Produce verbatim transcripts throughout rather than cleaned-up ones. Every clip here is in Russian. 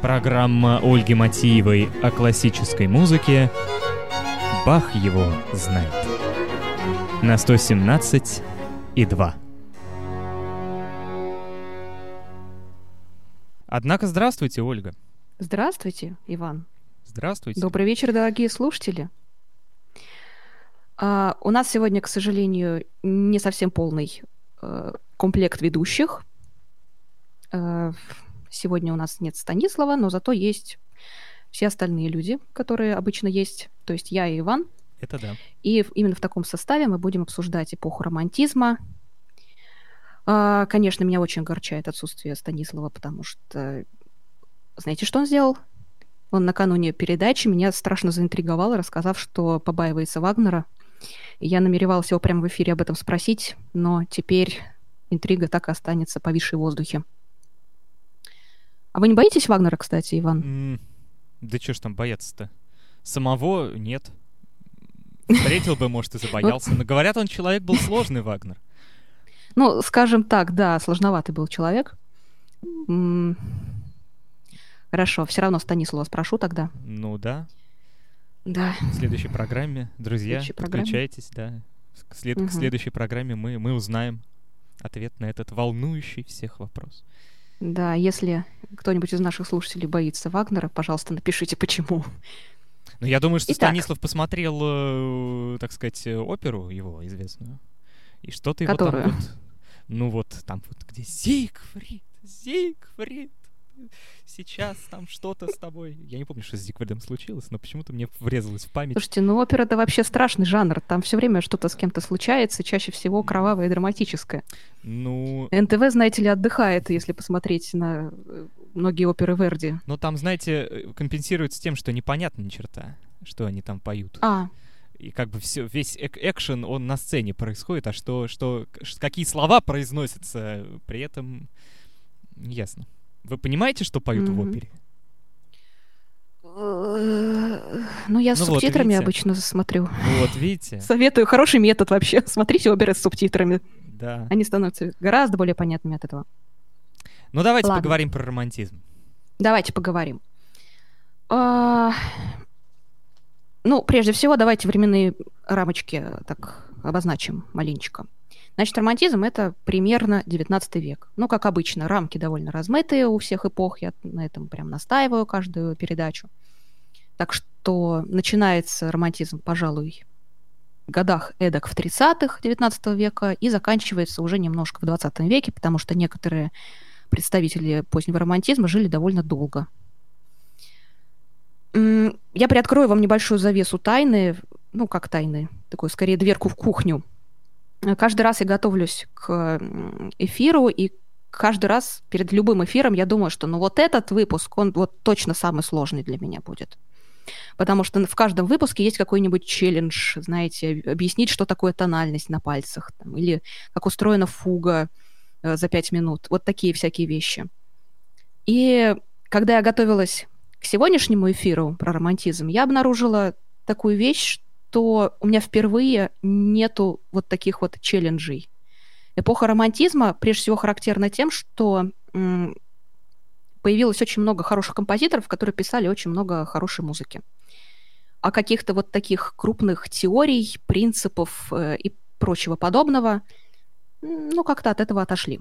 Программа Ольги Матиевой о классической музыке «Бах его знает» на сто семнадцать и два. Однако здравствуйте, Ольга. Здравствуйте, Иван. Здравствуйте. Добрый вечер, дорогие слушатели. А, у нас сегодня, к сожалению, не совсем полный э, комплект ведущих. Э, сегодня у нас нет Станислава, но зато есть все остальные люди, которые обычно есть. То есть я и Иван. Это да. И именно в таком составе мы будем обсуждать эпоху романтизма. А, конечно, меня очень огорчает отсутствие Станислава, потому что... Знаете, что он сделал? Он накануне передачи меня страшно заинтриговал, рассказав, что побаивается Вагнера. И я намеревалась его прямо в эфире об этом спросить, но теперь интрига так и останется повисшей в воздухе. А вы не боитесь Вагнера, кстати, Иван? Mm, да что ж там бояться-то? Самого нет. Встретил бы, может, и забоялся. Но говорят, он человек был сложный, Вагнер. Ну, скажем так, да, сложноватый был человек. Хорошо, все равно Станислава спрошу тогда. Ну да. Да. В следующей программе, друзья, подключайтесь, да. К, след... угу. К следующей программе мы, мы узнаем ответ на этот волнующий всех вопрос. Да, если кто-нибудь из наших слушателей боится Вагнера, пожалуйста, напишите, почему. Ну, я думаю, что Итак. Станислав посмотрел, так сказать, оперу его известную. И что-то его Которую? там вот... Ну вот, там вот где Зигфрид, Зигфрид. Сейчас там что-то с тобой. Я не помню, что с Зигфридом случилось, но почему-то мне врезалось в память. Слушайте, ну опера — это вообще страшный жанр. Там все время что-то с кем-то случается, чаще всего кровавое и драматическое. Ну... эн тэ вэ, знаете ли, отдыхает, если посмотреть на многие оперы Верди. Ну там, знаете, компенсируется тем, что непонятно ни черта, что они там поют. А. И как бы все, весь эк- экшен, он на сцене происходит, а что, что, какие слова произносятся, при этом не ясно. Вы понимаете, что поют mm-hmm. в опере? Ну, я с ну субтитрами вот, обычно смотрю. Вот, видите? Советую. Хороший метод вообще. Смотрите оперы с субтитрами. Да. Они становятся гораздо более понятными от этого. Ну, давайте Ладно. поговорим про романтизм. Давайте поговорим. А... Ну, прежде всего, давайте временные рамочки так обозначим маленечко. Значит, романтизм — это примерно девятнадцатый век. Ну, как обычно, рамки довольно размытые у всех эпох. Я на этом прям настаиваю каждую передачу. Так что начинается романтизм, пожалуй, в годах эдак в тридцатых девятнадцатого века и заканчивается уже немножко в двадцатом веке, потому что некоторые представители позднего романтизма жили довольно долго. Я приоткрою вам небольшую завесу тайны, ну, как тайны, такую, скорее, дверку в кухню. Каждый раз я готовлюсь к эфиру, и каждый раз перед любым эфиром я думаю, что ну вот этот выпуск, он вот точно самый сложный для меня будет. Потому что в каждом выпуске есть какой-нибудь челлендж, знаете, объяснить, что такое тональность на пальцах, там, или как устроена фуга э, за пять минут. Вот такие всякие вещи. И когда я готовилась к сегодняшнему эфиру про романтизм, я обнаружила такую вещь, что у меня впервые нету вот таких вот челленджей. Эпоха романтизма прежде всего характерна тем, что м, появилось очень много хороших композиторов, которые писали очень много хорошей музыки. А каких-то вот таких крупных теорий, принципов э, и прочего подобного, ну, как-то от этого отошли.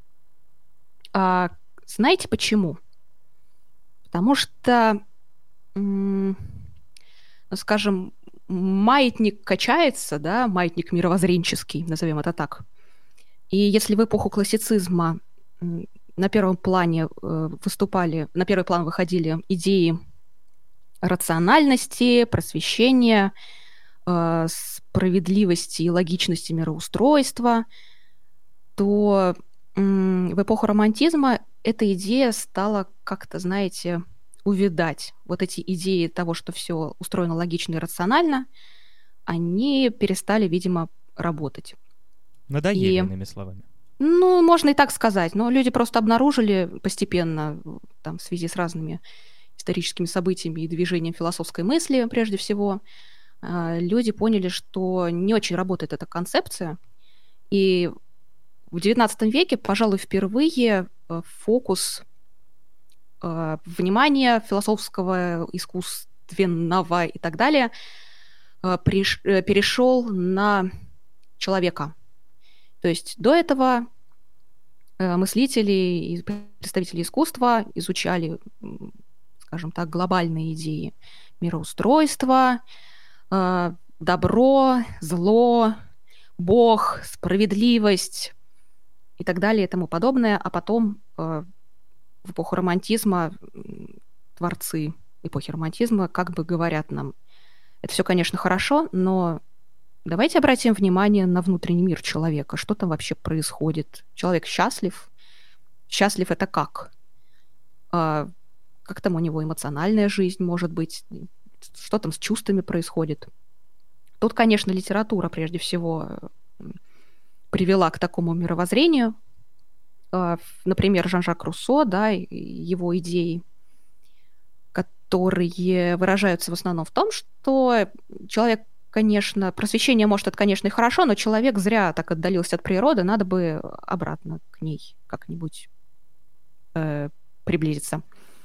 А знаете почему? Потому что, м, ну, скажем, маятник качается, да, маятник мировоззренческий, назовем это так. И если в эпоху классицизма на первом плане выступали, на первый план выходили идеи рациональности, просвещения, справедливости и логичности мироустройства, то в эпоху романтизма эта идея стала как-то, знаете, увядать. Вот эти идеи того, что все устроено логично и рационально, они перестали, видимо, работать. Надоели, и, иными словами. Ну, можно и так сказать. Но люди просто обнаружили постепенно, там, в связи с разными историческими событиями и движением философской мысли, прежде всего, люди поняли, что не очень работает эта концепция. И в девятнадцатом веке, пожалуй, впервые фокус э, внимания философского, искусственного и так далее э, приш, э, перешел на человека. То есть до этого э, мыслители и представители искусства изучали, скажем так, глобальные идеи мироустройства, э, добро, зло, Бог, справедливость и так далее и тому подобное, а потом э, в эпоху романтизма творцы эпохи романтизма как бы говорят нам, это все, конечно, хорошо, но давайте обратим внимание на внутренний мир человека, что там вообще происходит. Человек счастлив? Счастлив это как? А, как там у него эмоциональная жизнь может быть? Что там с чувствами происходит? Тут, конечно, литература прежде всего привела к такому мировоззрению. Например, Жан-Жак Руссо, да, его идеи, которые выражаются в основном в том, что человек, конечно, просвещение, может, это, конечно, и хорошо, но человек зря так отдалился от природы, надо бы обратно к ней как-нибудь э, приблизиться.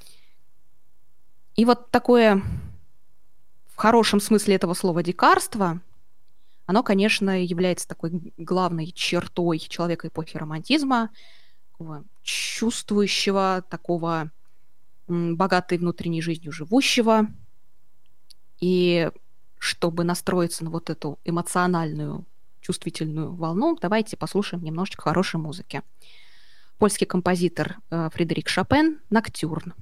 И вот такое, в хорошем смысле этого слова, дикарство, оно, конечно, является такой главной чертой человека эпохи романтизма, такого чувствующего, такого м, богатой внутренней жизнью живущего. И чтобы настроиться на вот эту эмоциональную, чувствительную волну, давайте послушаем немножечко хорошей музыки. Польский композитор э, Фредерик Шопен «Ноктюрн».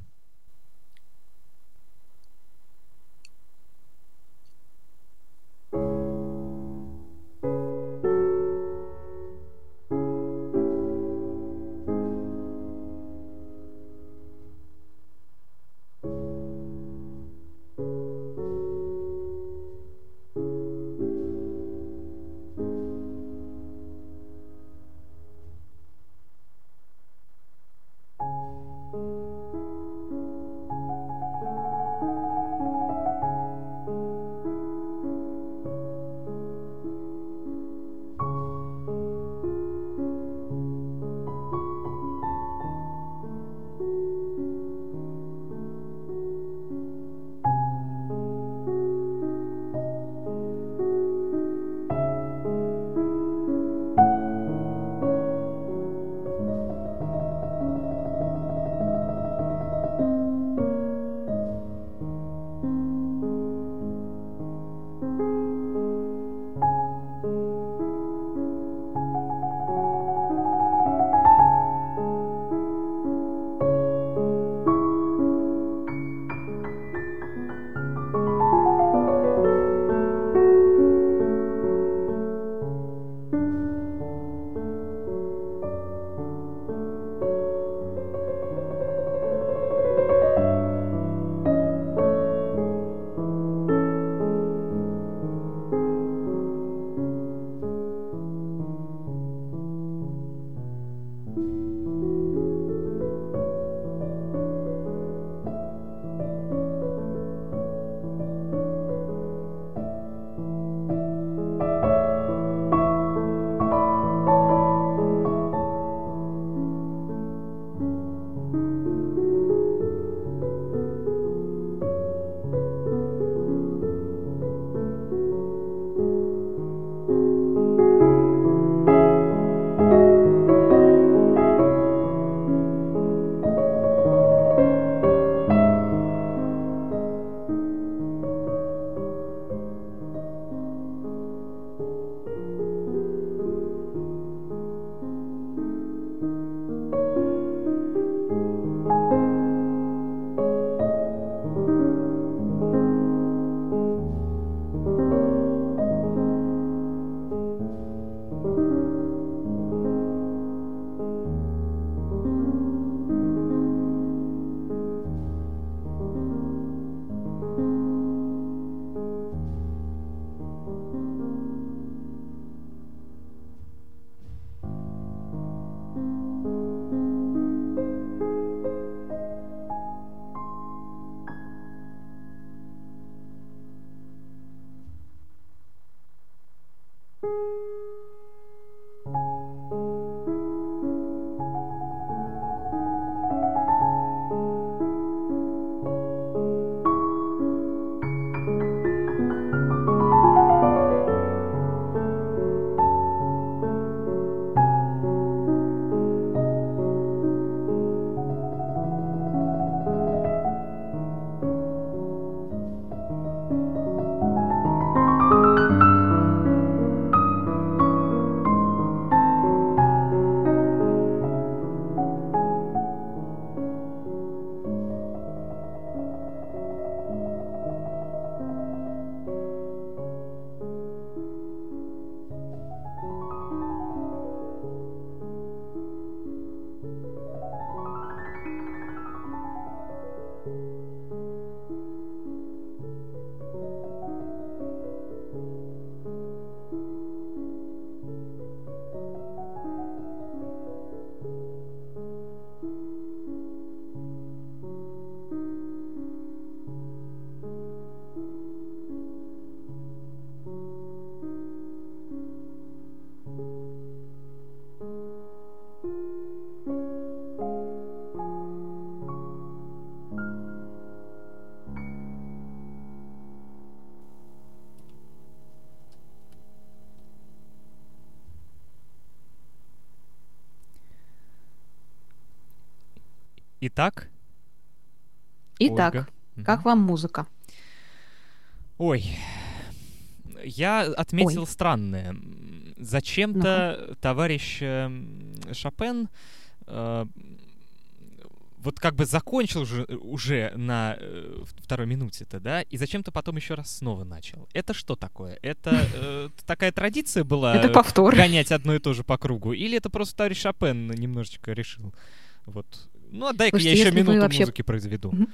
Итак, Итак, Ольга. как Мгм. вам музыка? Ой, я отметил Ой. странное. М, Зачем-то товарищ эм, Шопен э, вот как бы закончил же уже на э, второй минуте-то, да, и зачем-то потом еще раз снова начал. Это что такое? Это э, такая традиция была Это э, повтор. гонять одно и то же по кругу? Или это просто товарищ Шопен немножечко решил? Вот. Ну, а дай-ка я Слушайте, еще если вы минуту вообще... музыки произведу. Мгм.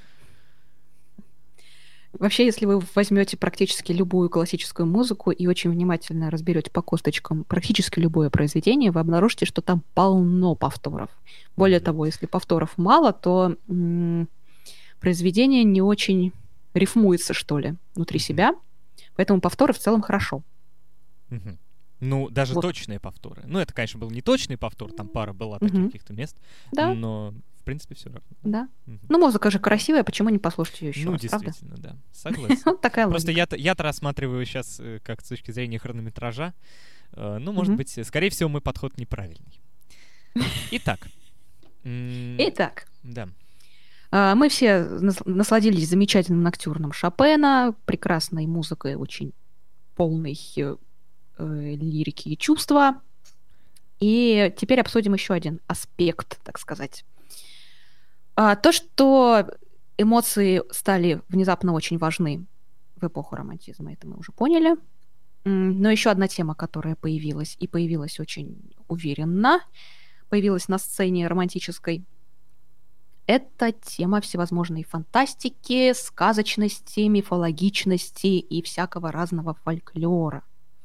Вообще, если вы возьмете практически любую классическую музыку и очень внимательно разберете по косточкам практически любое произведение, вы обнаружите, что там полно повторов. Более Мгм. того, если повторов мало, то м, произведение не очень рифмуется, что ли, внутри Мгм. себя. Поэтому повторы в целом хорошо. Мгм. Ну, даже Вот. точные повторы. Ну, это, конечно, был не точный повтор, там пара была таких Мгм. каких-то мест, Да, но, в принципе, все равно. да. Мгм. Ну, музыка же красивая, почему не послушать ее еще Ну, раз, правда? действительно, да, согласен. Вот такая Просто логика. я-то, я-то рассматриваю сейчас как с точки зрения хронометража. Э, ну, может Мгм. быть, э, скорее всего, мой подход неправильный. Итак. м, Итак, Да. а, мы все нас- насладились замечательным ноктюрном Шопена, прекрасной музыкой, очень полной э, э, лирики и чувства. И теперь обсудим еще один аспект, так сказать. А, то, что эмоции стали внезапно очень важны в эпоху романтизма, это мы уже поняли. М, Но еще одна тема, которая появилась, и появилась очень уверенно, появилась на сцене романтической, это тема всевозможной фантастики, сказочности, мифологичности и всякого разного фольклора.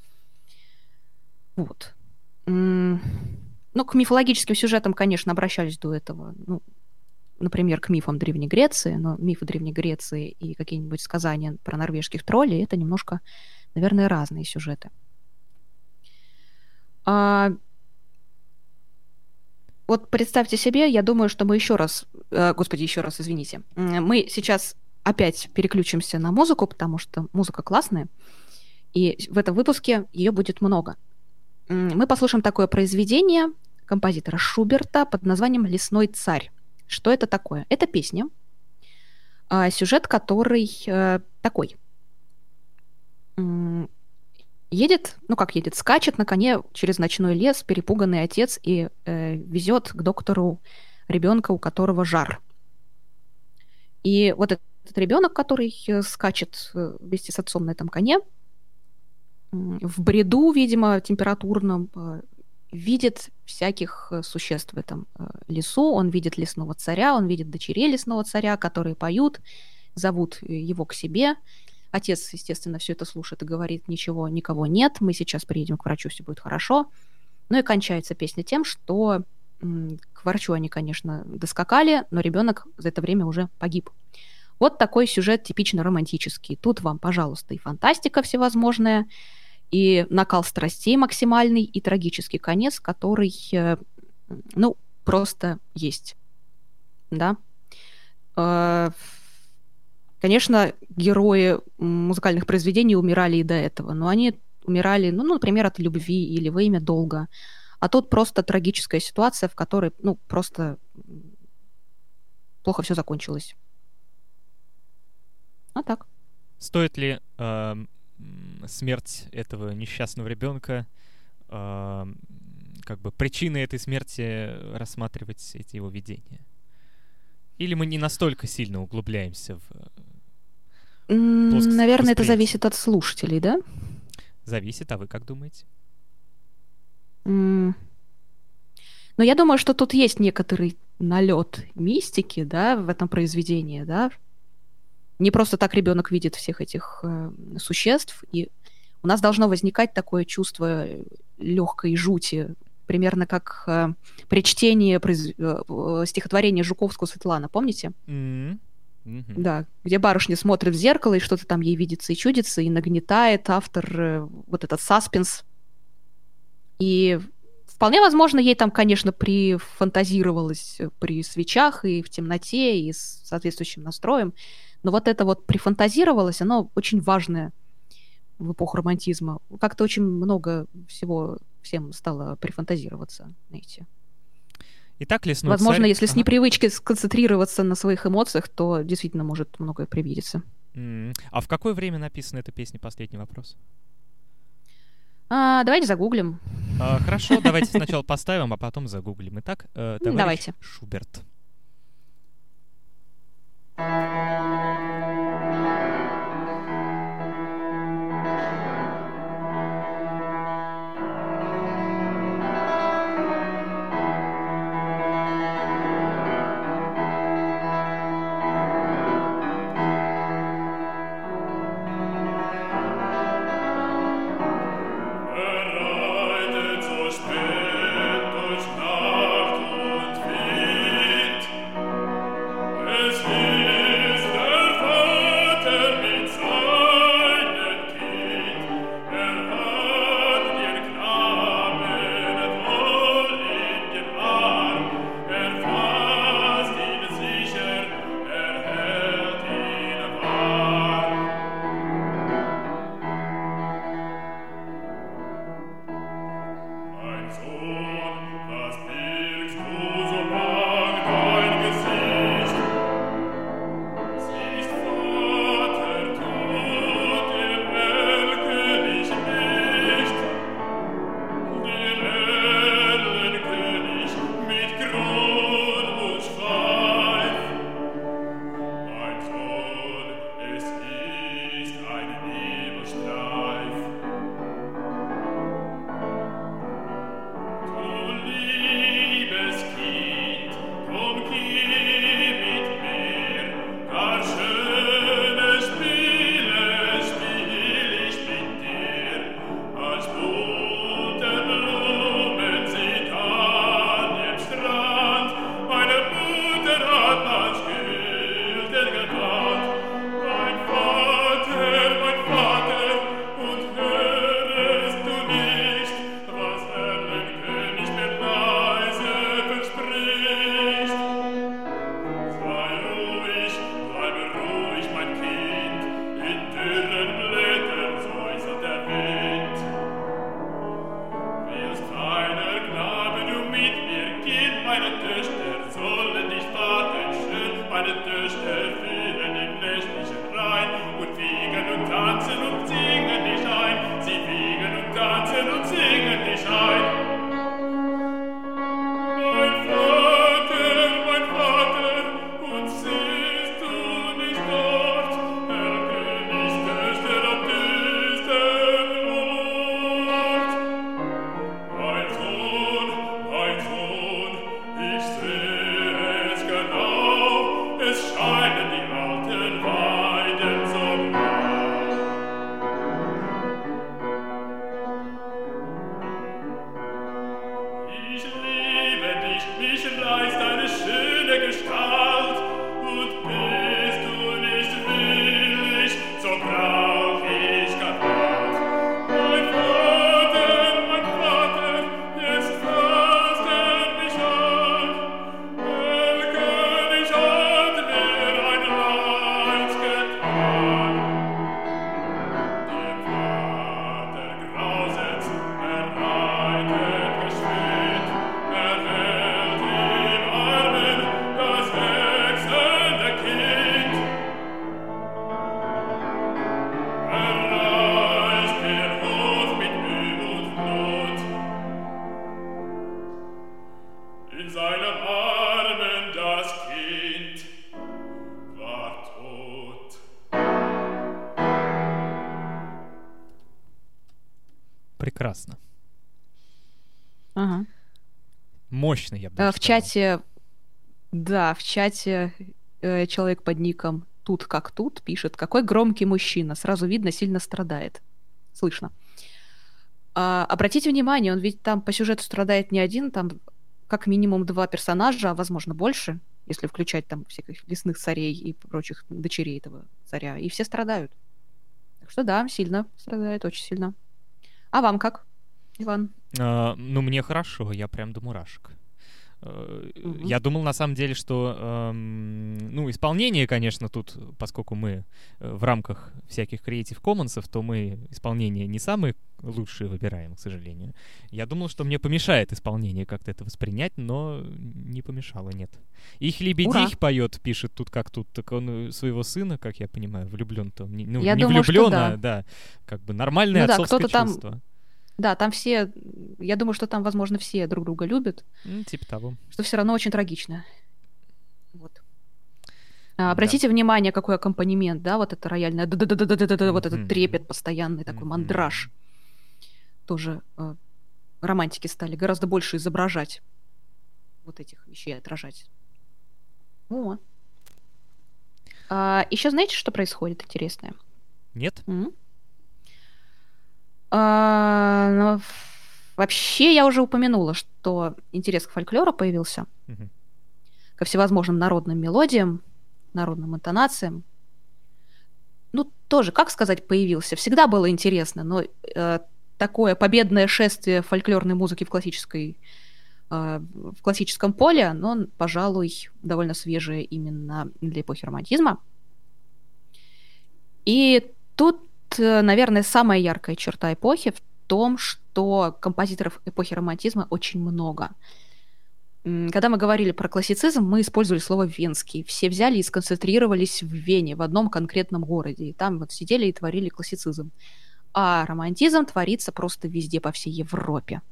Вот. М, Ну, к мифологическим сюжетам, конечно, обращались до этого. Ну, например, к мифам Древней Греции, но мифы Древней Греции и какие-нибудь сказания про норвежских троллей — это немножко, наверное, разные сюжеты. А, вот представьте себе, я думаю, что мы еще раз, э, господи, еще раз, извините, м, мы сейчас опять переключимся на музыку, потому что музыка классная, и в этом выпуске ее будет много. М, Мы послушаем такое произведение композитора Шуберта под названием «Лесной царь». Что это такое? Это песня, а, сюжет который э, такой. М, Едет, ну как едет, скачет на коне через ночной лес перепуганный отец и э, везет к доктору ребенка, у которого жар. И вот этот, этот ребенок, который э, скачет э, вместе с отцом на этом коне, м, в бреду, видимо, температурном, э, видит всяких э, существ в этом э, лесу. Он видит лесного царя, он видит дочерей лесного царя, которые поют, зовут э, его к себе. Отец, естественно, все это слушает и говорит: ничего, никого нет, мы сейчас приедем к врачу, все будет хорошо. Ну и кончается песня тем, что м, к врачу они, конечно, доскакали, но ребенок за это время уже погиб. Вот такой сюжет типично романтический. Тут вам, пожалуйста, и фантастика всевозможная, и накал страстей максимальный, и трагический конец, который, э, ну, просто есть. Да? Э, Конечно, герои м, музыкальных произведений умирали и до этого, но они умирали, ну, ну, например, от любви или во имя долга. А тут просто трагическая ситуация, в которой, ну, просто м, плохо все закончилось. А так. Стоит ли эм, м, смерть этого несчастного ребенка, эм, как бы причиной этой смерти рассматривать эти его видения? Или мы не настолько сильно углубляемся в э, М, плоскость Наверное, это восприятия? зависит от слушателей, да? Зависит, а вы как думаете? М, Но я думаю, что тут есть некоторый налет мистики, да, в этом произведении, да. Не просто так ребенок видит всех этих э, существ, и у нас должно возникать такое чувство легкой жути, примерно как э, при чтении произ... э, стихотворения Жуковского Светлана, помните? Mm-hmm. Mm-hmm. Да, где барышня смотрит в зеркало, и что-то там ей видится и чудится, и нагнетает автор э, вот этот саспенс. И вполне возможно, ей там, конечно, прифантазировалось при свечах и в темноте, и с соответствующим настроем, но вот это вот прифантазировалось, оно очень важное в эпоху романтизма. Как-то очень много всего всем стало прифантазироваться, знаете. Итак, лесной Возможно, царь... если ага. с непривычки сконцентрироваться на своих эмоциях, то действительно может многое привидеться. Mm. А в какое время написана эта песня? Последний вопрос. А, давайте загуглим. А, хорошо, давайте сначала поставим, а потом загуглим. Итак, э, товарищ давайте. Шуберт. Прекрасно. Ага. Мощно, я бы В сказал. чате Да, в чате э, человек под ником «Тут как тут» пишет: «Какой громкий мужчина, сразу видно, сильно страдает». Слышно. А, обратите внимание, он ведь там по сюжету страдает не один, там как минимум два персонажа, а возможно больше, если включать там всяких лесных царей и прочих дочерей этого царя, и все страдают. Так что да, сильно страдает, очень сильно. А вам как, Иван? А, ну, мне хорошо, я прям до мурашек. Мгм. Я думал, на самом деле, что, эм, ну, исполнение, конечно, тут, поскольку мы э, в рамках всяких Creative Commons, то мы исполнение не самые лучшие выбираем, к сожалению. Я думал, что мне помешает исполнение как-то это воспринять, но не помешало, нет. «Их Ура! лебедих» поет, пишет тут как тут, так он э, своего сына, как я понимаю, влюблен-то. Не, ну, Я не думаю, что влюблен, да. а, да, как бы нормальное Ну да, отцовское кто-то там, чувство. да, там все, я думаю, что там, возможно, все друг друга любят, М, типа того. что все равно очень трагично. Вот. А, Да. обратите внимание, какой аккомпанемент, да, вот это рояльное, да-да-да-да-да-да, вот этот Мгм. трепет постоянный, такой Мгм. мандраж. Тоже э, романтики стали гораздо больше изображать, вот этих вещей отражать. О. А, еще знаете, что происходит интересное? Нет? М? А, ну, ф- вообще, я уже упомянула, что интерес к фольклору появился, Мгм. ко всевозможным народным мелодиям, народным интонациям. Ну, тоже, как сказать, появился. Всегда было интересно, но э, такое победное шествие фольклорной музыки в классической, э, в классическом поле, оно, пожалуй, довольно свежее именно для эпохи романтизма. И тут, э, наверное, самая яркая черта эпохи в том, что композиторов эпохи романтизма очень много. М, Когда мы говорили про классицизм, мы использовали слово «венский». Все взяли и сконцентрировались в Вене, в одном конкретном городе. И там вот сидели и творили классицизм. А романтизм творится просто везде, по всей Европе.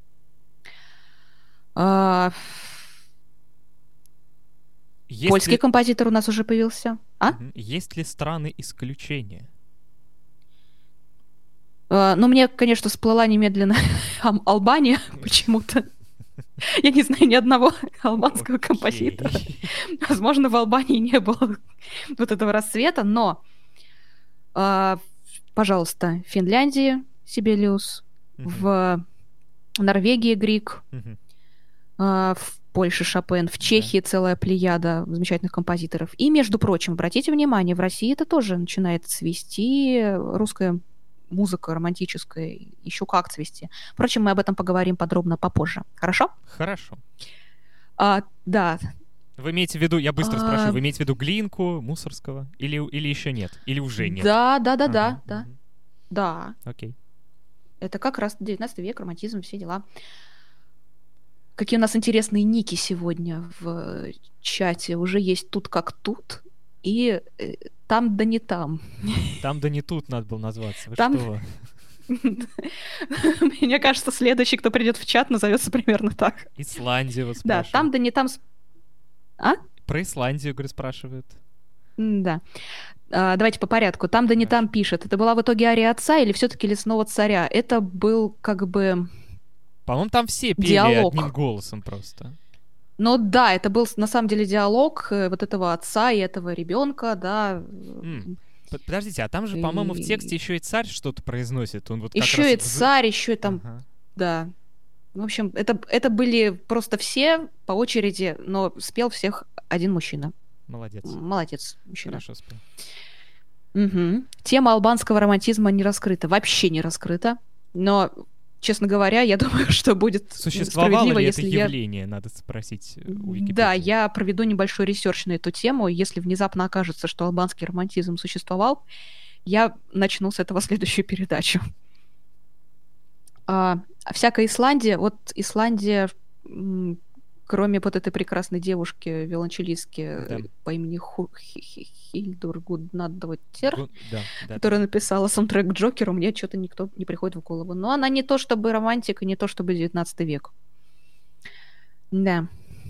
А, Есть Польский ли... композитор у нас уже появился. А? Мгм. Есть ли страны исключения? А, Ну, мне, конечно, всплыла немедленно Ам- Албания почему-то. Я не знаю ни одного албанского композитора. Окей. Возможно, в Албании не было вот этого рассвета, но, а, пожалуйста, в Финляндии Сибелиус, Мгм. в Норвегии Грик, Мгм. а, в Польше Шопен, в Да. Чехии целая плеяда замечательных композиторов. И, между прочим, обратите внимание, в России это тоже начинает цвести, русская музыка романтическая, еще как цвести. Впрочем, мы об этом поговорим подробно попозже. Хорошо? Хорошо. А, да. Вы имеете в виду, я быстро А, спрашиваю, вы имеете в виду Глинку, Мусорского? Или, или еще нет? Или уже нет? Да, да, да, Ага, да, да, мгм. да. Окей. Это как раз девятнадцатый век, романтизм, все дела. Какие у нас интересные ники сегодня в э, чате. Уже есть тут как тут и э, там да не там. Там да не тут надо было назваться. Вы Там, что? мне кажется, следующий, кто придет в чат, назовется примерно так. Исландию вот Да, там спрашивают. да не там. с- А? Про Исландию, говорю, спрашивают. М, Да. А, давайте по порядку. Там да не там Хорошо. пишет. Это была в итоге ария отца или все-таки лесного царя? Это был как бы По-моему, там все пели диалог. одним голосом просто. Ну да, это был на самом деле диалог э, вот этого отца и этого ребенка, да. М. П- Подождите, а там же, по-моему, в тексте еще и царь что-то произносит. Он вот как Еще раз и вз- царь, еще и там, Ага. да. В общем, это, это были просто все по очереди, но спел всех один мужчина. Молодец. Молодец, мужчина. Хорошо спел. Мгм. Тема албанского романтизма не раскрыта, вообще не раскрыта. Но, честно говоря, я думаю, что будет Существовало справедливо, ли это если я... явление, надо спросить э, у Википедии. Да, я проведу небольшой ресерч на эту тему. Если внезапно окажется, что албанский романтизм существовал, я начну с этого следующую передачу. А, а всякая Исландия, вот Исландия, м, кроме вот этой прекрасной девушки, виолончелистки Да. э, по имени Ху- Хи- Хи- Хильдур Гуднадоттир, Гу- Да, да. которая написала саундтрек к Джокеру, мне что-то никто не приходит в голову. Но она не то чтобы романтика, не то чтобы девятнадцатый век. Да.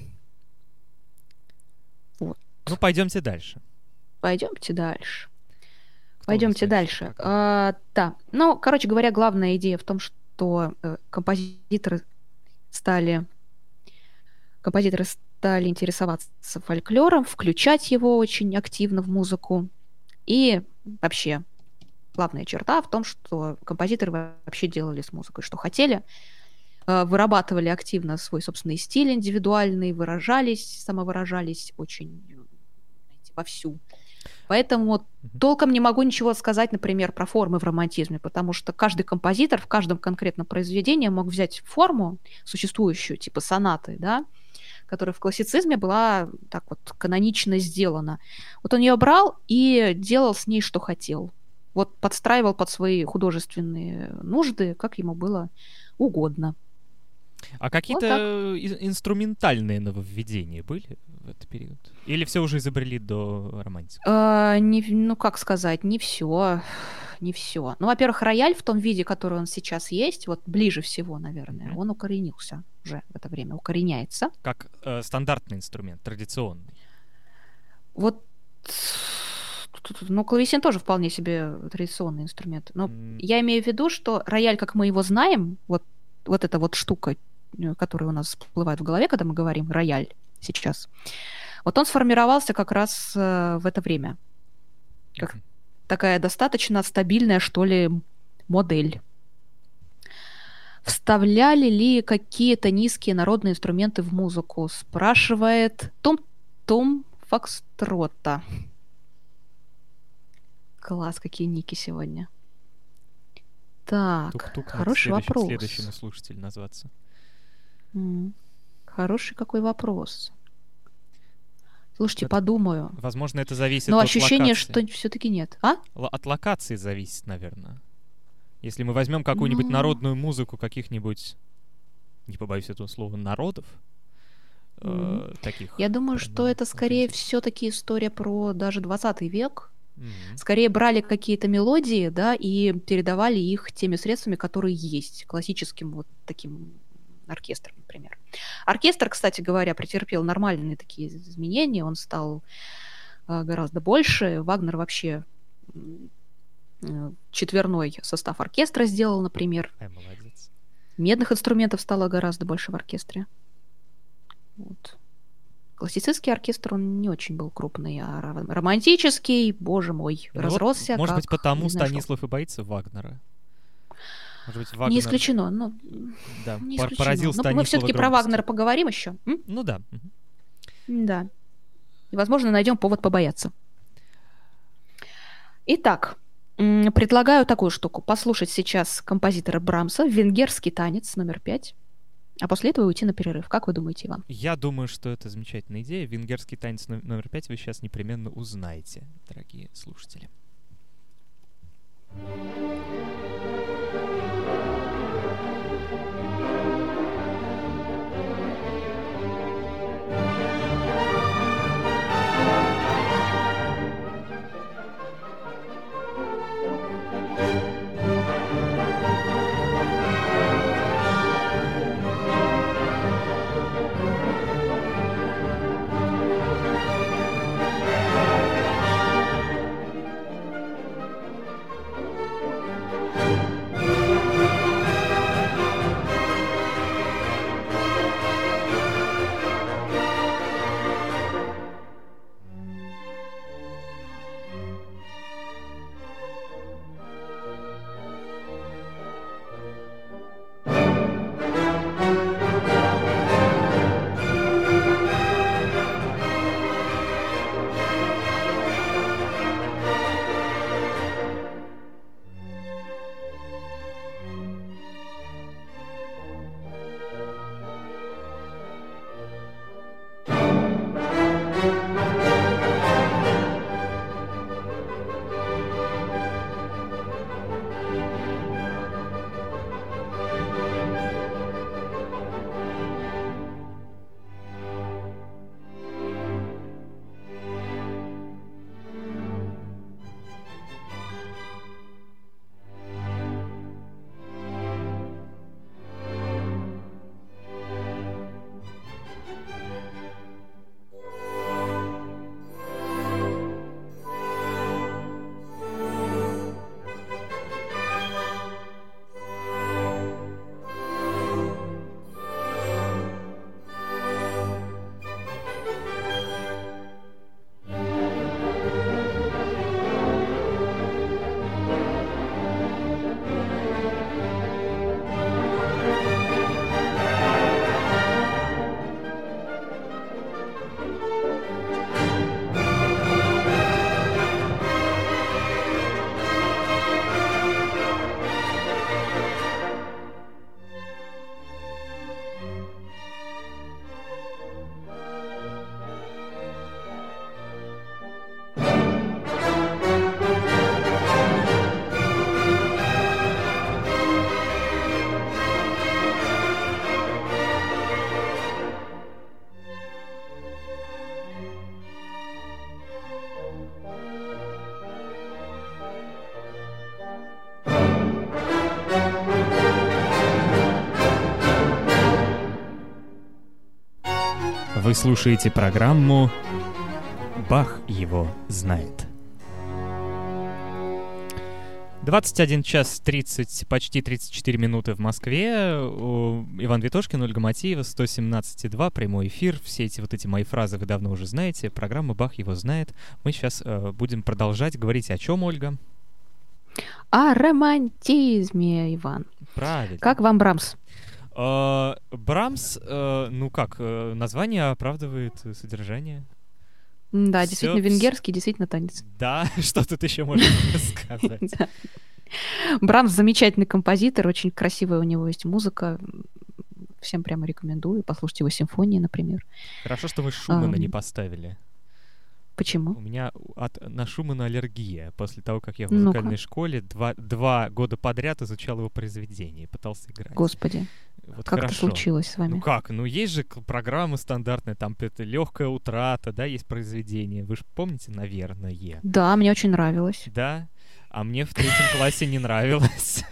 Вот. Ну, пойдемте дальше. Пойдемте дальше. Кто у нас Пойдемте следующий? дальше. Пока. А, да. Ну, короче говоря, главная идея в том, что э, композиторы стали композиторы стали интересоваться фольклором, включать его очень активно в музыку. И вообще главная черта в том, что композиторы вообще делали с музыкой, что хотели, вырабатывали активно свой собственный стиль индивидуальный, выражались, самовыражались очень, знаете, вовсю. Поэтому вот толком не могу ничего сказать, например, про формы в романтизме, потому что каждый композитор в каждом конкретном произведении мог взять форму существующую, типа сонаты, да, которая в классицизме была так вот канонично сделана. Вот он ее брал и делал с ней, что хотел. Вот подстраивал под свои художественные нужды, как ему было угодно. А какие-то вот инструментальные нововведения были в этот период? Или все уже изобрели до романтики? А, не, ну, как сказать, не все. Не все. Ну, во-первых, рояль в том виде, который он сейчас есть, вот ближе всего, наверное, mm-hmm. он укоренился уже в это время, укореняется. Как э, стандартный инструмент, традиционный. Вот, ну, клавесин тоже вполне себе традиционный инструмент. Но mm. я имею в виду, что рояль, как мы его знаем, вот, вот эта вот штука, которая у нас всплывает в голове, когда мы говорим рояль сейчас, вот он сформировался как раз э, в это время. Как mm-hmm. такая достаточно стабильная, что ли, модель. Вставляли ли какие-то низкие народные инструменты в музыку? Спрашивает Том-Том Фокстрота. Класс, какие ники сегодня. Так, Тук-тук, хороший следующий, вопрос. Следующий слушатель назваться. Mm. Хороший какой вопрос. Слушайте, это, подумаю. Возможно, это зависит Но от ощущение, локации. что все-таки нет. А? От локации зависит, наверное. Если мы возьмем какую-нибудь ну... народную музыку каких-нибудь, не побоюсь этого слова, народов, mm. э, таких... Я думаю, что это скорее все-таки история про даже двадцатый век. Mm-hmm. Скорее брали какие-то мелодии, да, и передавали их теми средствами, которые есть, классическим вот таким оркестром, например. Оркестр, кстати говоря, претерпел нормальные такие изменения, он стал э, гораздо больше. Вагнер вообще э, четверной состав оркестра сделал, например. Ай, молодец. Медных инструментов стало гораздо больше в оркестре. Вот. Классицистский оркестр, он не очень был крупный, а романтический, боже мой, ну разросся. Вот, может как, быть, потому Станислав что. и боится Вагнера. Может быть, Вагнер... Не исключено, но да, не исключено. Поразил Станислава. Но мы все-таки про Вагнера поговорим еще. М? Ну да. Да. И, возможно, найдем повод побояться. Итак, предлагаю такую штуку. Послушать сейчас композитора Брамса «Венгерский танец» номер пять, а после этого уйти на перерыв. Как вы думаете, Иван? Я думаю, что это замечательная идея. «Венгерский танец» номер пять вы сейчас непременно узнаете, дорогие слушатели. Вы слушаете программу «Бах его знает». двадцать один час тридцать, почти тридцать четыре минуты в Москве. У Иван Витошкин, Ольга Матеева, сто семнадцать и два, прямой эфир. Все эти вот эти мои фразы вы давно уже знаете. Программа «Бах его знает». Мы сейчас э, будем продолжать говорить о чем, Ольга? О романтизме, Иван. Правильно. Как вам Брамс? Э, Брамс, э, ну как, э, название оправдывает содержание. Да, Всё- действительно венгерский, действительно танец. Да, что тут еще можно сказать? Да. Брамс замечательный композитор, очень красивая у него есть музыка. Всем прямо рекомендую. Послушайте его симфонии, например. Хорошо, что вы Шумана не Ам. поставили. Почему? У меня от, на Шумана аллергия. После того, как я в Ну-ка. музыкальной школе два, два года подряд изучал его произведения и пытался играть. Господи, Вот как это хорошо. случилось с вами? Ну как? Ну есть же к- программы стандартные, там это легкая утрата, да, есть произведения. Вы же помните, наверное. Да, мне очень нравилось. Да? А мне в третьем классе не нравилось.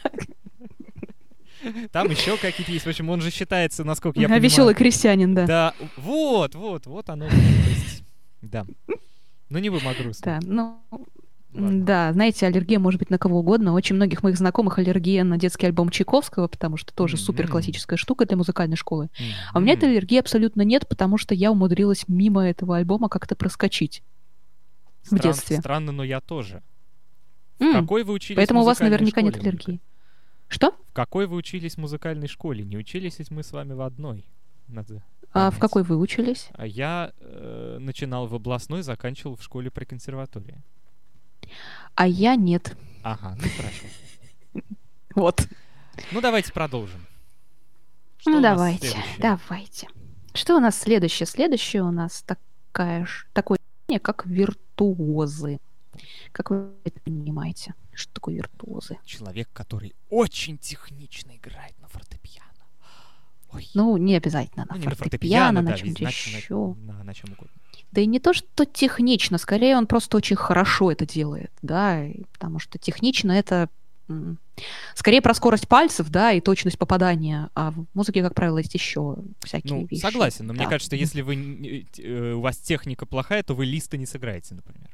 Там еще какие-то есть. В общем, он же считается, насколько я понимаю... Веселый крестьянин, да. Да, вот, вот, вот оно. То есть, да. Ну не будем о грустном. Да, ну, Ладно. да, знаете, аллергия может быть на кого угодно. У очень многих моих знакомых аллергия на детский альбом Чайковского, потому что тоже Мгм. супер классическая штука для музыкальной школы. А у меня Мгм. этой аллергии абсолютно нет, потому что я умудрилась мимо этого альбома как-то проскочить в Стран- детстве. Странно, но я тоже. В М, какой вы учились Поэтому в у вас музыкальной наверняка нет школе, Ольга? аллергии. Что? В какой вы учились в музыкальной школе? Не учились ведь мы с вами в одной. Надо А в понять. какой вы учились? А я э, начинал в областной, заканчивал в школе при консерватории. А я нет. Ага, ну хорошо. Вот. Ну давайте продолжим. Что Ну у нас давайте, следующее? давайте. Что у нас следующее? Следующее у нас такая, ж- такое явление, как виртуозы. Как вы это понимаете? Что такое виртуозы? Человек, который очень технично играет на фортепиано. Ой. Ну, не обязательно на Ну, не на фортепиано, на да, чем-то везде, еще. На, на, на чем угодно. Да и не то, что технично, скорее он просто очень хорошо это делает, да, и потому что технично это м, скорее про скорость пальцев, да, и точность попадания, а в музыке, как правило, есть еще всякие Ну, вещи. согласен, но мне Да. кажется, если вы не- э, у вас техника плохая, то вы листы не сыграете, например.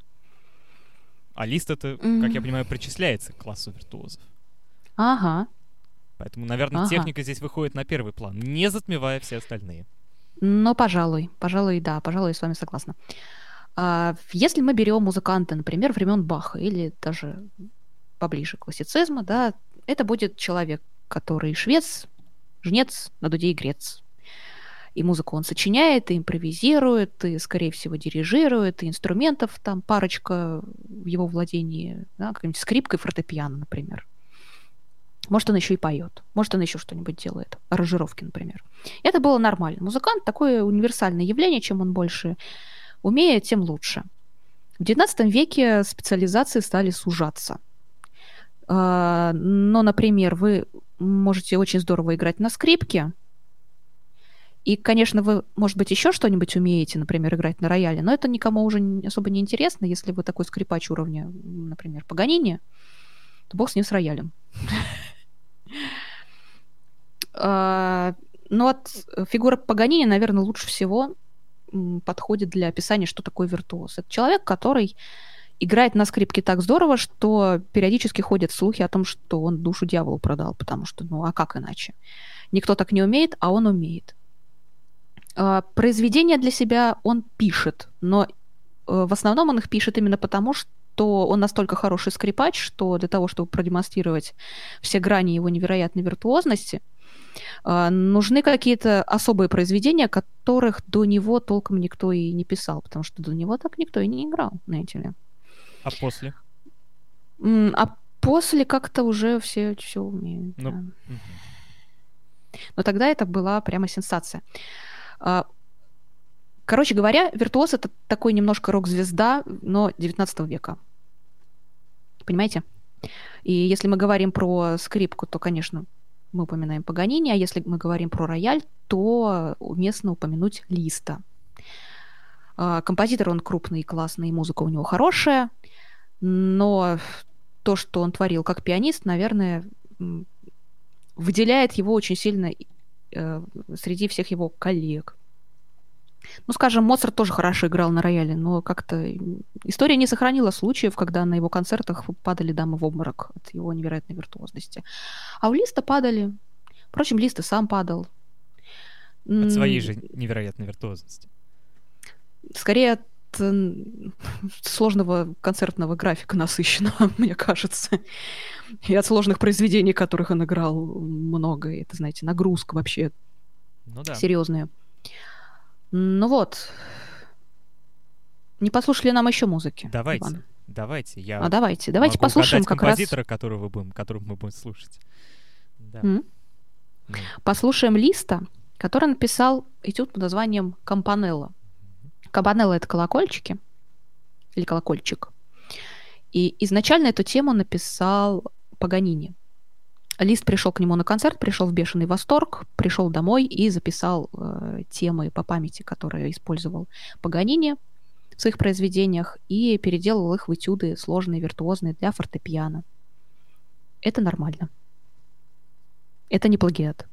А лист это, как я М. понимаю, причисляется к классу виртуозов. Ага. Поэтому, наверное, Ага. техника здесь выходит на первый план, не затмевая все остальные. Ну, пожалуй, пожалуй, да, пожалуй, я с вами согласна. А, если мы берем музыканта, например, времен Баха или даже поближе к классицизму, да, это будет человек, который швец, жнец, на дуде и грец. И музыку он сочиняет, и импровизирует, и, скорее всего, дирижирует, и инструментов там парочка в его владении, да, какая-нибудь скрипка и фортепиано, например. Может, он еще и поет, может, он еще что-нибудь делает, аранжировки, например. Это было нормально. Музыкант такое универсальное явление, чем он больше умеет, тем лучше. В девятнадцатом веке специализации стали сужаться. А, Но, например, вы можете очень здорово играть на скрипке, и, конечно, вы, может быть, еще что-нибудь умеете, например, играть на рояле, но это никому уже не- особо не интересно. Если вы такой скрипач уровня, м, например, Паганини, то бог с ним с роялем. А, Но от фигура Паганини, наверное, лучше всего м, подходит для описания, что такое виртуоз. Это человек, который играет на скрипке так здорово, что периодически ходят слухи о том, что он душу дьяволу продал, потому что, ну, а как иначе? Никто так не умеет, а он умеет. А, Произведения для себя он пишет, но э, в основном он их пишет именно потому, что он настолько хороший скрипач, что для того, чтобы продемонстрировать все грани его невероятной виртуозности, а, нужны какие-то особые произведения, которых до него толком никто и не писал, потому что до него так никто и не играл, знаете ли. А после? М, А после как-то уже все все умеют. Ну, да. мгм. Но тогда это была прямо сенсация. А, Короче говоря, виртуоз — это такой немножко рок-звезда, но девятнадцатого века. Понимаете? И если мы говорим про скрипку, то, конечно, мы упоминаем Паганини, а если мы говорим про рояль, то уместно упомянуть Листа. А, Композитор он крупный, классный, и музыка у него хорошая, но то, что он творил как пианист, наверное, м, выделяет его очень сильно э, среди всех его коллег. Ну, скажем, Моцарт тоже хорошо играл на рояле, но как-то история не сохранила случаев, когда на его концертах падали дамы в обморок от его невероятной виртуозности. А у Листа падали. Впрочем, Лист и сам падал. От своей М, же невероятной виртуозности. Скорее от э, сложного концертного графика насыщенного, мне кажется. И от сложных произведений, которых он играл много. И это, знаете, нагрузка вообще Ну да. серьезная. Ну вот. Не послушали нам еще музыки, Давайте, Иван? давайте. Я А давайте, давайте могу послушаем угадать как раз... композитора, которого, будем, которого мы будем слушать. Да. М? Ну, Послушаем Листа, который написал этюд под названием «Кампанелла». Кампанелла — это колокольчики, или колокольчик. И изначально эту тему написал Паганини. Лист пришел к нему на концерт, пришел в бешеный восторг, пришел домой и записал э, темы по памяти, которые использовал Паганини в своих произведениях, и переделал их в этюды сложные, виртуозные для фортепиано. Это нормально. Это не плагиат.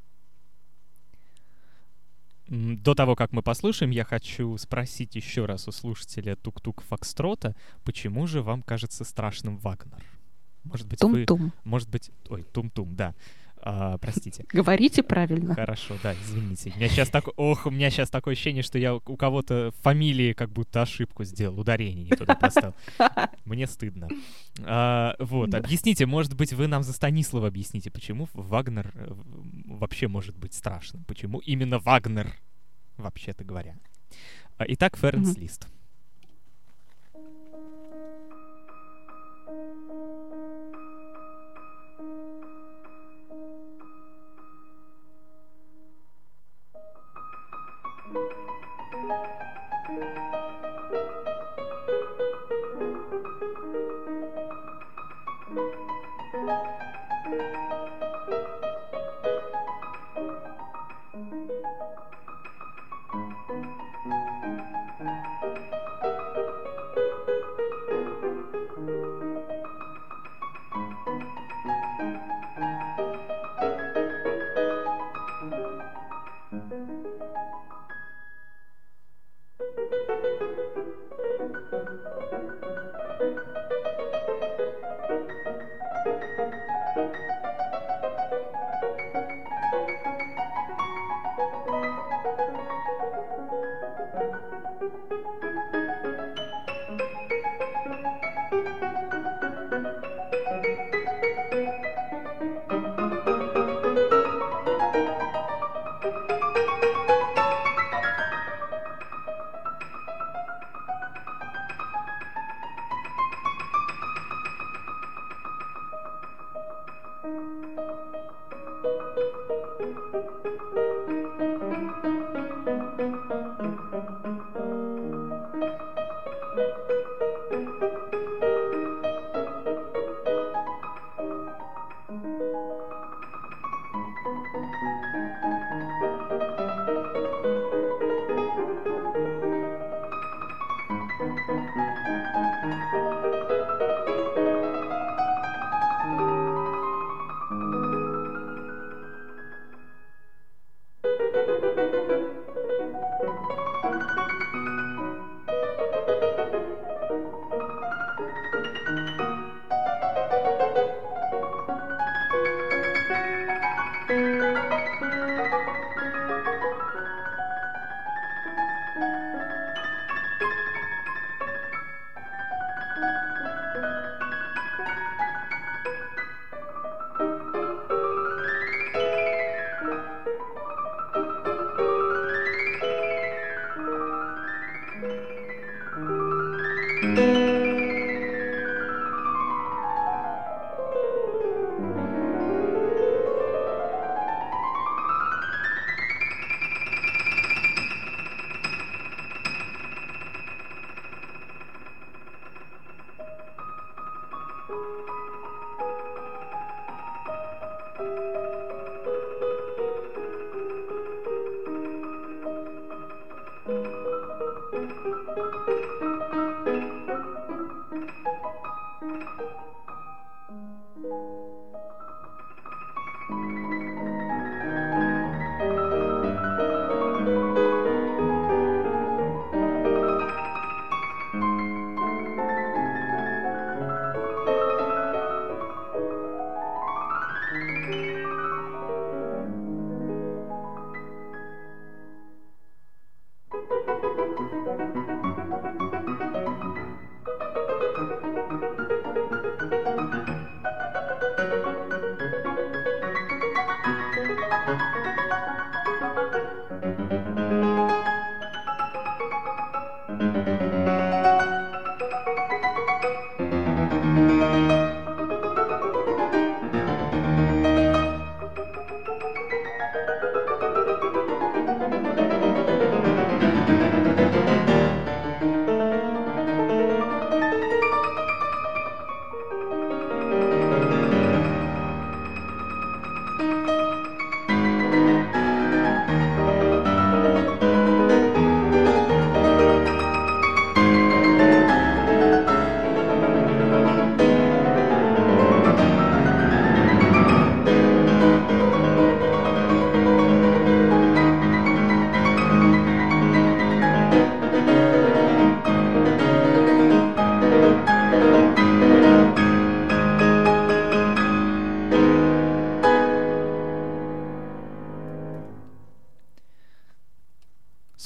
До того, как мы послушаем, я хочу спросить еще раз у слушателя Тук-Тук Фокстрота, почему же вам кажется страшным Вагнер? Может быть, Тум-тум. вы... Может быть... Ой, Тум-Тум, да. А, простите. Говорите правильно. Хорошо, да, извините. У меня сейчас так... Ох, у меня сейчас такое ощущение, что я у кого-то в фамилии как будто ошибку сделал, ударение не туда поставил. Мне стыдно. А, вот, Да. объясните, может быть, вы нам за Станислава объясните, почему Вагнер э, вообще может быть страшным? Почему именно Вагнер, вообще-то говоря? А, Итак, Ференц Мгм. Лист.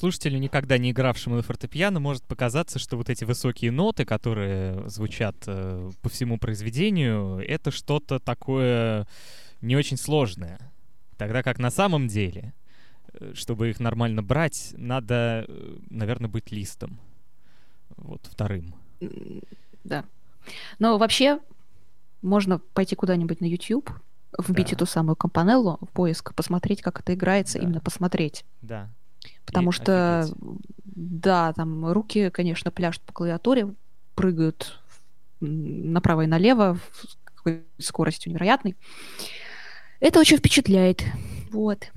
слушателю, никогда не игравшему на фортепиано, может показаться, что вот эти высокие ноты, которые звучат э, по всему произведению, это что-то такое не очень сложное. Тогда как на самом деле, чтобы их нормально брать, надо, наверное, быть листом. Вот, вторым. Да. Но вообще можно пойти куда-нибудь на YouTube, вбить Да. эту самую кампанеллу в поиск, посмотреть, как это играется, Да. именно посмотреть. Да. Потому И что, офигеть. да, там руки, конечно, пляшут по клавиатуре, прыгают м, направо и налево с какой скоростью невероятной. Это очень впечатляет. Вот.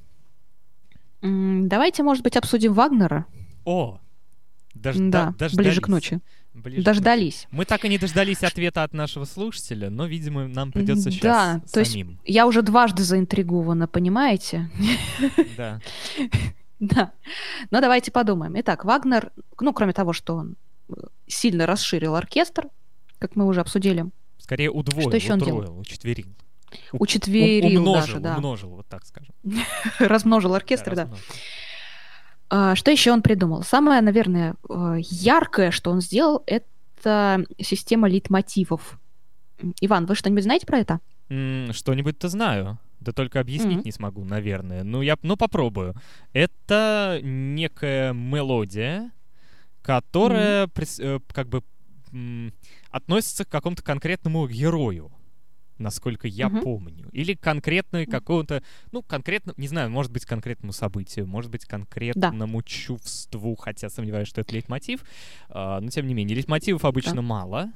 М, Давайте, может быть, обсудим Вагнера. О! Дож- Да, да- ближе к дождались. ночи. Ближе к Дождались. ночи. Мы так и не дождались ответа от нашего слушателя, но, видимо, нам придется сейчас Да, то есть самим. я уже дважды заинтригована, понимаете? Да. Да. Но давайте подумаем. Итак, Вагнер, ну, кроме того, что он э, сильно расширил оркестр, как мы уже обсудили, Скорее удвоил, Что еще он делал? утроил, учетверил. У- учетверил умножил, даже, да. умножил, вот так скажем. Размножил оркестр, да. размножил. А, что еще он придумал? Самое, наверное, э, яркое, что он сделал, это система лейтмотивов. М, Иван, вы что-нибудь знаете про это? М, Что-нибудь-то знаю. Да только объяснить Мгм. не смогу, наверное. Ну, я ну, попробую. Это некая мелодия, которая прис- э, как бы м, относится к какому-то конкретному герою, насколько я Мгм. помню. Или конкретной Мгм. какого-то, ну, конкретно, не знаю, может быть, конкретному событию, может быть, конкретному чувству, хотя сомневаюсь, что это лейтмотив. А, но, тем не менее, лейтмотивов обычно Да. мало,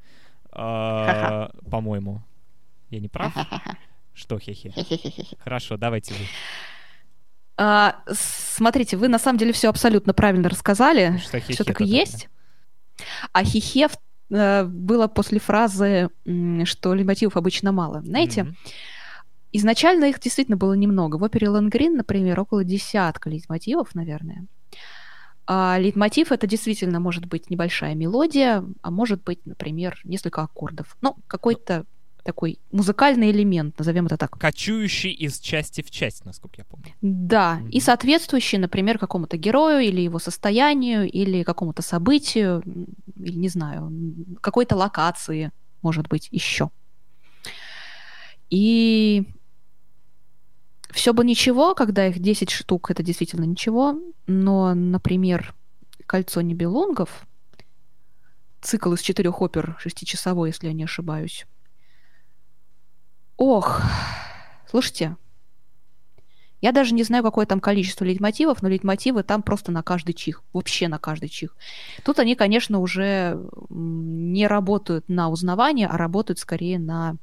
а, по-моему. Я не прав? Что, хе-хе? Хорошо, давайте вы. А, смотрите, вы на самом деле все абсолютно правильно рассказали. Что хе-хе-то Все так и тогда? есть. А хихе в- э, было после фразы, м, что лейтмотивов обычно мало. Знаете, Мгм. изначально их действительно было немного. В опере Лонгрин, например, около десятка лейтмотивов, наверное. А лейтмотив — это действительно может быть небольшая мелодия, а может быть, например, несколько аккордов. Ну, какой-то такой музыкальный элемент, назовем это так. Кочующий из части в часть, насколько я помню. Да, и Мгм. соответствующий, например, какому-то герою или его состоянию, или какому-то событию, м, или, не знаю, м, какой-то локации, может быть, еще. И все бы ничего, когда их десять штук, это действительно ничего, но, например, «Кольцо Нибелунгов», цикл из четырех опер, шестичасовой, если я не ошибаюсь. Ох, слушайте, я даже не знаю, какое там количество лейтмотивов, но лейтмотивы там просто на каждый чих, вообще на каждый чих. Тут они, конечно, уже м, не работают на узнавание, а работают скорее на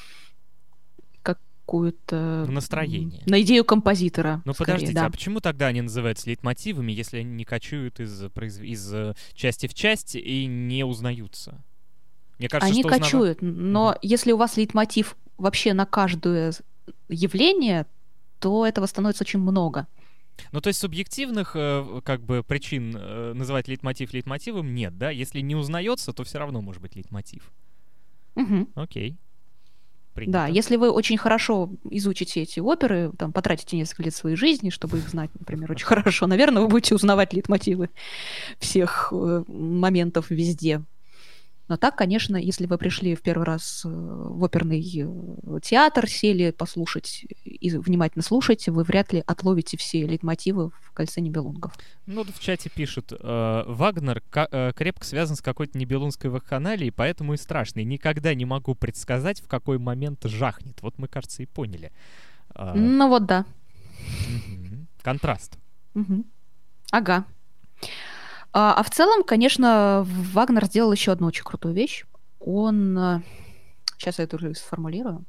какую-то... В настроение. м, На идею композитора. Ну, скорее, подождите, да. а почему тогда они называются лейтмотивами, если они не кочуют из, произв- из э, части в часть и не узнаются? Мне кажется, Они что узнава- кочуют, но Мгм. если у вас лейтмотив вообще на каждое с- явление, то этого становится очень много. Ну, то есть субъективных э, как бы причин э, называть лейтмотив лейтмотивом нет, да? Если не узнается, то все равно может быть лейтмотив. Мгм. Окей. Да, Принято. если вы очень хорошо изучите эти оперы, там, потратите несколько лет своей жизни, чтобы их знать, например, очень хорошо, наверное, вы будете узнавать лейтмотивы всех э, моментов везде. Но так, конечно, если вы пришли в первый раз э, в оперный э, театр, сели послушать и внимательно слушать, вы вряд ли отловите все лейтмотивы в «Кольце Нибелунгов». Ну, в чате пишут, э, Вагнер ка- э, крепко связан с какой-то нибелунской вакханалией, поэтому и страшный. Никогда не могу предсказать, в какой момент жахнет. Вот мы, кажется, и поняли. А, Ну вот да. мгм. Контраст. Мгм. Ага. А, а в целом, конечно, Вагнер сделал еще одну очень крутую вещь. Он... Сейчас я это уже сформулирую.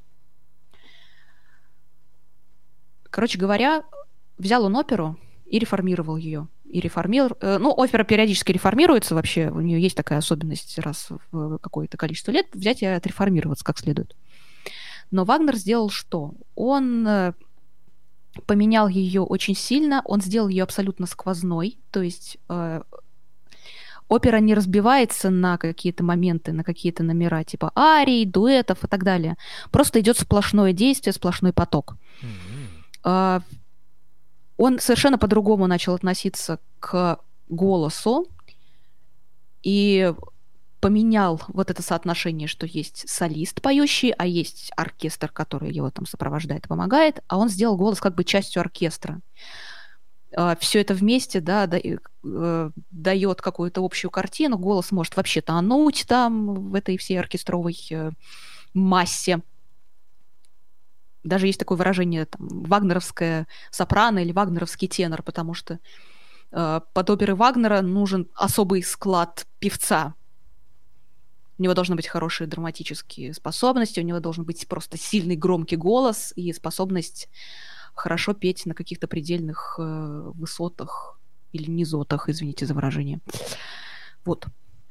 Короче говоря, взял он оперу и реформировал ее. И реформировал... Ну, опера периодически реформируется вообще. У нее есть такая особенность раз в какое-то количество лет взять и отреформироваться как следует. Но Вагнер сделал что? Он э, поменял ее очень сильно. Он сделал ее абсолютно сквозной. То есть... э, Опера не разбивается на какие-то моменты, на какие-то номера типа арий, дуэтов и так далее. Просто идет сплошное действие, сплошной поток. Мгм. А, он совершенно по-другому начал относиться к голосу и поменял вот это соотношение, что есть солист поющий, а есть оркестр, который его там сопровождает и помогает, а он сделал голос как бы частью оркестра. Все это вместе, да, да, э, дает какую-то общую картину. Голос может вообще тонуть там в этой всей оркестровой э, массе. Даже есть такое выражение, там, вагнеровская сопрано или вагнеровский тенор, потому что э, под оперы Вагнера нужен особый склад певца. У него должны быть хорошие драматические способности, у него должен быть просто сильный громкий голос и способность хорошо петь на каких-то предельных э, высотах или низотах, извините за выражение. Вот.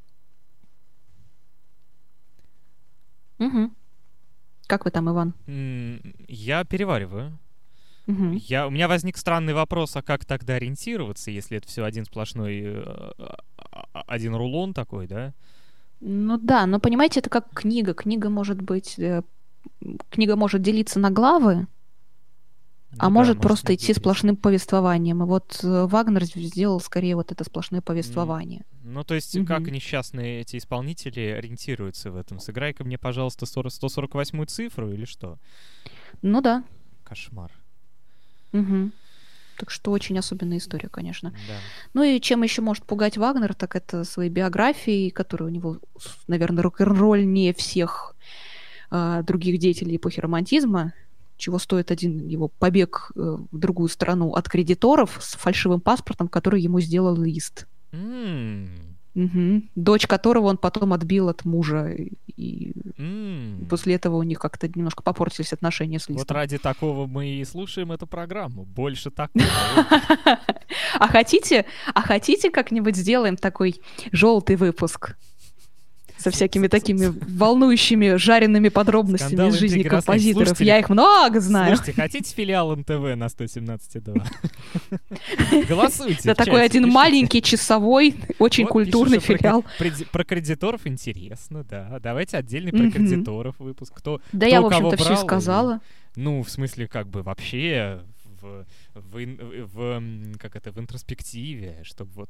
Угу. Как вы там, Иван? Я перевариваю. Угу. Я, у меня возник странный вопрос, а как тогда ориентироваться, если это все один сплошной, один рулон такой, да? Ну да, но понимаете, это как книга. Книга может быть... Э, книга может делиться на главы, а ну, может да, просто может идти делиться. сплошным повествованием. И вот э, Вагнер сделал скорее вот это сплошное повествование. Ну, то есть, Мгм. как несчастные эти исполнители ориентируются в этом? Сыграй-ка мне, пожалуйста, сто сорок восьмую цифру или что? Ну да. Кошмар. Мгм. Так что очень особенная история, конечно. Да. Ну и чем еще может пугать Вагнер, так это своей биографией, которая у него, наверное, рок-н-ролльнее всех а, других деятелей эпохи романтизма, чего стоит один его побег э, в другую страну от кредиторов с фальшивым паспортом, который ему сделал Лист. М, Мгм. Дочь которого он потом отбил от мужа, и, и м. после этого у них как-то немножко попортились отношения с Вот Листом. ради такого мы и слушаем эту программу. Больше такого. А хотите, а хотите как-нибудь сделаем такой желтый выпуск со всякими такими волнующими, жареными подробностями Скандал, из жизни интриги, рассказы. композиторов? Слушатели, Я их много знаю. Слушайте, хотите филиал эн тэ вэ на сто семнадцать и два? Голосуйте. Это в такой чате, один пишите. маленький, часовой, очень Вот культурный пишут, что про филиал. кре- преди- Про кредиторов интересно, да. Давайте отдельный про Мгм. кредиторов выпуск. Кто, Да кто я, в у кого общем-то, все брал, и- сказала. Ну, в смысле, как бы вообще в, в, ин- в, м, как это, в интроспективе, чтобы вот...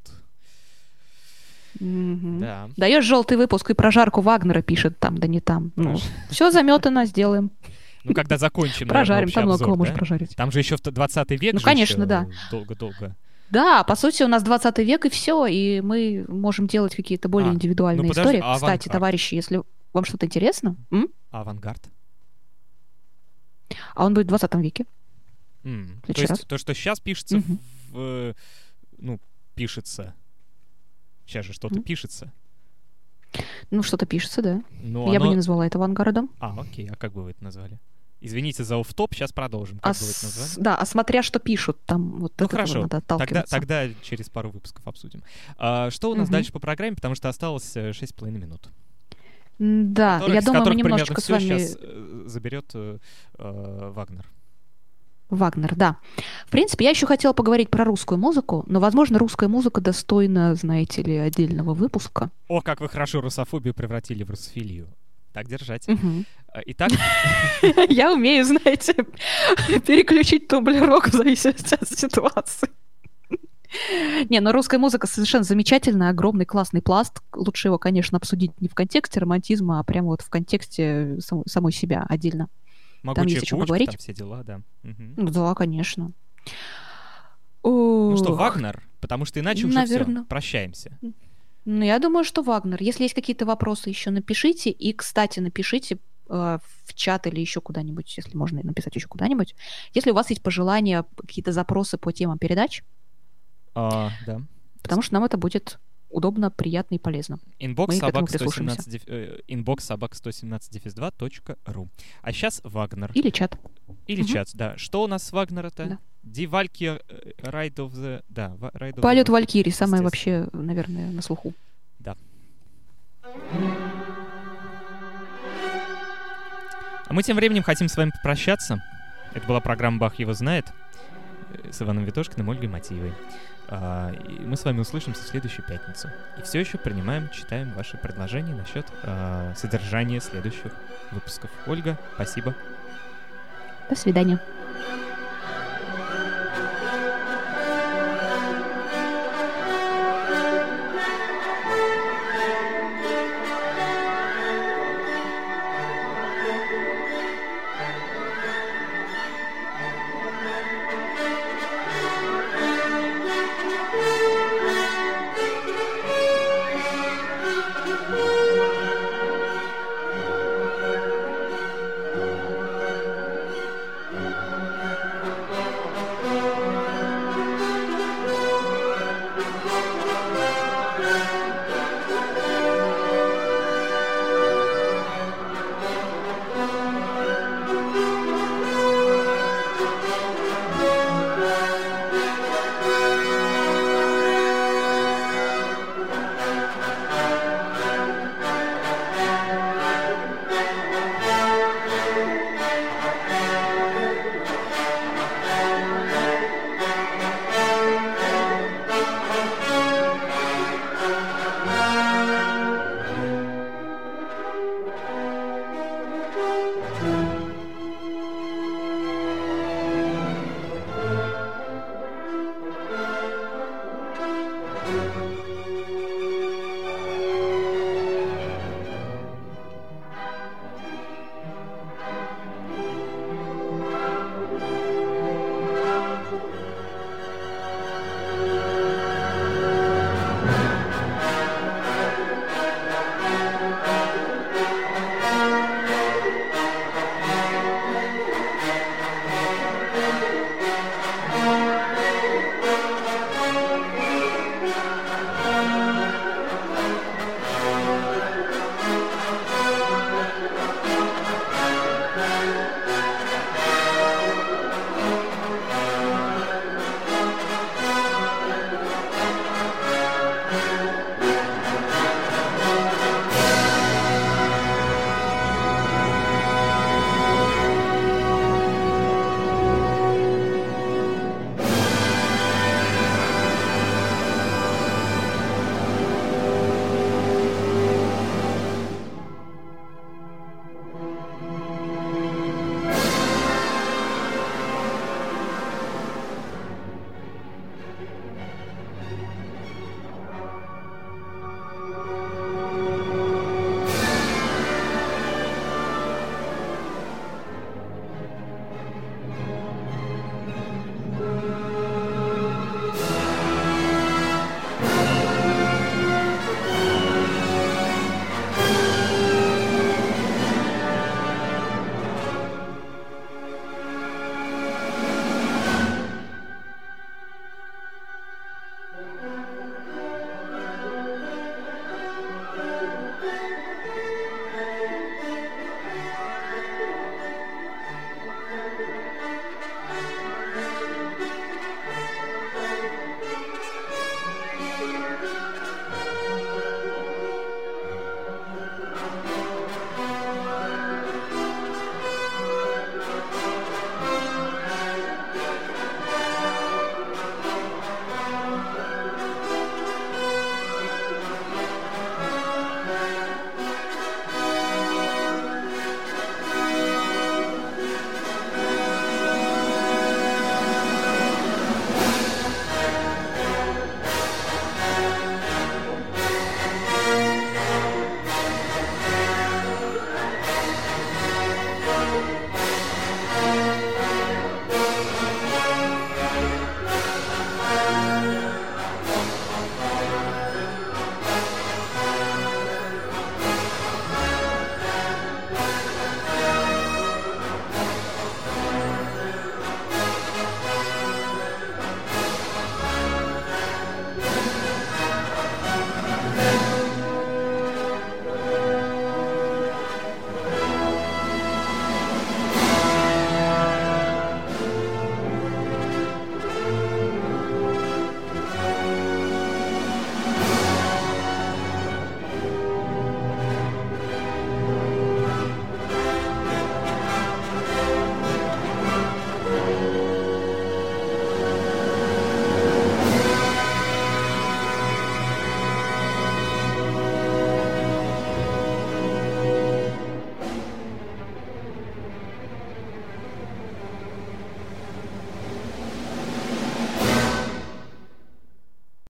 Мгм. Да. Даешь желтый выпуск и прожарку Вагнера пишет там, да не там. Ну, все заметано, сделаем. Ну, когда закончим, наверное, Прожарим, общий там много обзор, кого да? можно прожарить. Там же еще в двадцатый век Ну, же конечно, еще да. долго-долго. Да, по сути, у нас двадцатый век, и все, и мы можем делать какие-то более А, индивидуальные ну подожди, истории. а Кстати, авангард? товарищи, если вам что-то интересно, м? А авангард? А он будет в двадцатом веке. М, В То следующий есть раз. то, что сейчас пишется Мгм. в... э, Ну, пишется. Сейчас же что-то Мгм. пишется. Ну, что-то пишется, да. Но Я бы оно- не назвала это авангардом. А, окей, а как бы вы это назвали? Извините за офф-топ, сейчас продолжим. А Как бы вы это с- назвали? Да, а смотря что пишут, там вот Ну от этого хорошо, надо тогда, отталкиваться. тогда через пару выпусков обсудим. А, что у нас Мгм. дальше по программе, потому что осталось э, шесть с половиной минут. М, Да, которых- я с думаю, мы которых немножечко примерно с всё вами... щас, э, заберет э, э, Вагнер. Вагнер, да. В принципе, я еще хотела поговорить про русскую музыку, но, возможно, русская музыка достойна, знаете ли, отдельного выпуска. О, как вы хорошо русофобию превратили в русофилию. Так держать. Мгм. А, Итак, Я умею, знаете, переключить тумблерок в зависимости от ситуации. Не, но русская музыка совершенно замечательная, огромный классный пласт. Лучше его, конечно, обсудить не в контексте романтизма, а прямо вот в контексте самой, самой себя отдельно. могучая есть о чём кучка, поговорить. там все дела, да. Мгм. Ну да, конечно. Ну что, Ох. Вагнер? Потому что иначе уже Наверно. все, прощаемся. Ну, я думаю, что Вагнер. Если есть какие-то вопросы, еще напишите. И, кстати, напишите э, в чат или еще куда-нибудь, если можно написать еще куда-нибудь. Если у вас есть пожелания, какие-то запросы по темам передач, А, да. потому что нам это будет удобно, приятно и полезно. Инбокс Мы к этому собак сто семнадцать деф- э, инбокс собак сто семнадцать дефис два точка ру. А сейчас Вагнер. Или чат. Или Мгм. чат, да. Что у нас с Вагнера-то? Да. Die Valkyrie äh, Ride of the... Да, Ва- Ride of the Полет Valkyrie, Валькирии, самое естественно. вообще, наверное, на слуху. Да. А мы тем временем хотим с вами попрощаться. Это была программа «Бах его знает» э, с Иваном Витошкиным и Ольгой Матиевой. А, и мы с вами услышимся в следующую пятницу. И все еще принимаем, читаем ваши предложения насчет а, содержания следующих выпусков. Ольга, спасибо. До свидания.